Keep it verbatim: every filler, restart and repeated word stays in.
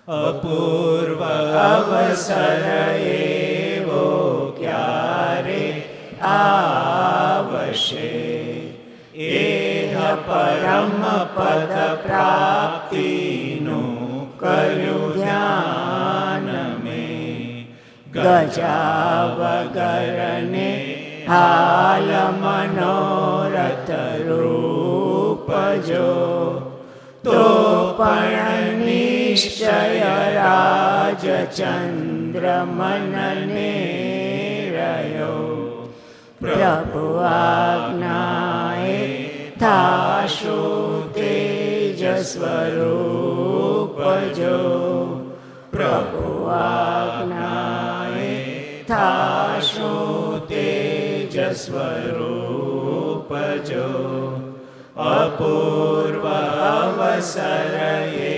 અપૂર્વ અવસર એવો ક્યારે આવશે. એહ પરમ પદ પ્રાપ્તિનું કર્યું ધ્યાન મેં. ગજા વગરને હાલ મનોરથ રૂપ જો તો પણ નિશ્ચય રાજચંદ્ર મનને રહ્યો. પ્રભુ આજ્ઞાએ થાશો તેજ સ્વરૂપ જો. પ્રભુ આજ્ઞાએ થાશો તેજ સ્વરૂપ જો. અપૂર્વ અવસર